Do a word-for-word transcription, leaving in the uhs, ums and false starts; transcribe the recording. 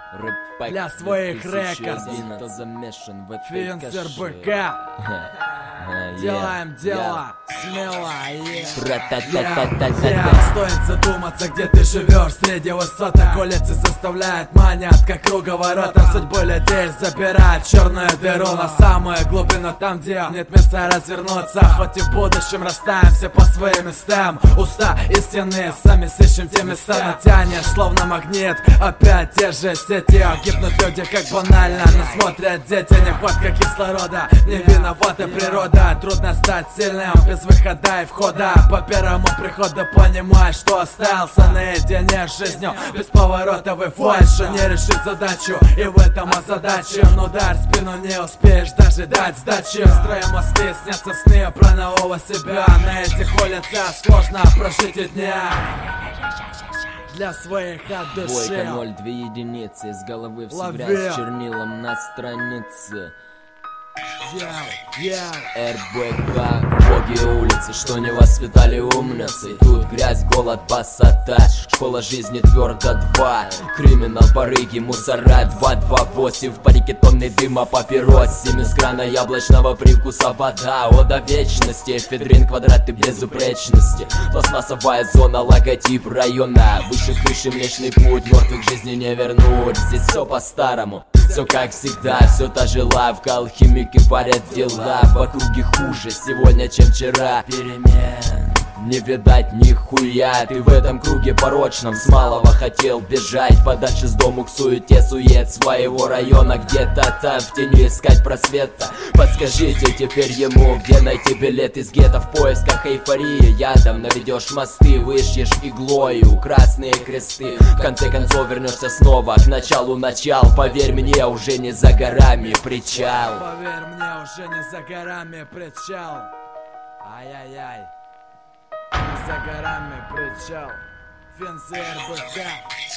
Для своих рекордов кто замешан в этой Финсер каше. БК. Делаем дело смело, yeah. Стоит задуматься, где ты живешь. Среди высоток улицы заставляет манят, как круговоротом судьбы людей забирает черную дыру на самую глубину, там, где нет места развернуться. Хоть и в будущем расставимся по своим местам. Уста истины, сами сыщем те места. Натянешь, словно магнит, опять те же сети. Гибнут люди, как банально, но смотрят дети. Нехватка кислорода, не виновата природа. Трудно стать сильным без выхода и входа. По первому приходу понимаешь, что остался наедине с жизнью. Без поворотов и фальши не решить задачу, и в этом озадачен. Удар в спину, не успеешь даже дать сдачи. Строим мосты, снятся сны про нового себя. На этих улицах сложно прожить и дня. Для своих от души. Двойка, ноль, две единицы. Из головы все Лови. грязь чернилом на странице. Yeah, yeah. эр бэ ка, боги улицы, что не воспитали умницы. Тут грязь, голод, пасата, школа жизни твердо два. Криминал, барыги, мусора, два, два, восемь. В парике тонны дыма, папирос. Семь из крана яблочного привкуса вода. Ода вечности, эфедрин, квадраты безупречности. Пластмассовая зона, логотип района. Выше крыши млечный путь, мертвых жизни не вернуть. Здесь все по-старому, все как всегда, все та же лавка. Алхимики варят дела, в округе хуже сегодня, чем вчера. Перемен не видать нихуя. Ты в этом круге порочном с малого хотел бежать подальше с дому к суете, сует своего района. Где-то там в тени искать просвета. Подскажите теперь ему, где найти билет из гетто. В поисках эйфории ядом наведешь мосты, вышьешь иглою красные кресты. В конце концов вернешься снова к началу начал. Поверь мне, уже не за горами причал. Поверь мне, уже не за горами причал. Ай-яй-яй. Не за горами причал. Финсер БК.